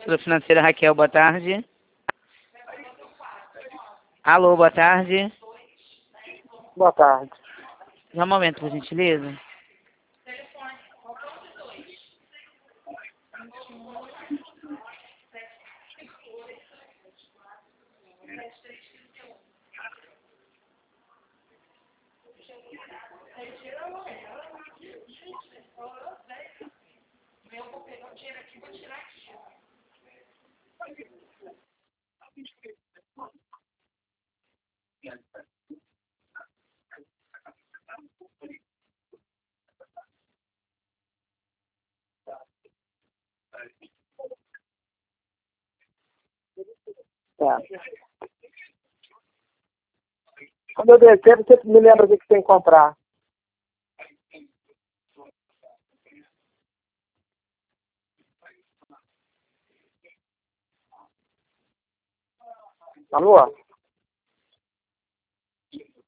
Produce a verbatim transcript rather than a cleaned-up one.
Assessora financeira Raquel, boa tarde. Alô, boa tarde. Boa tarde. Só um momento, por gentileza. É. Quando eu descer, você me lembra do que tem que comprar. Alô?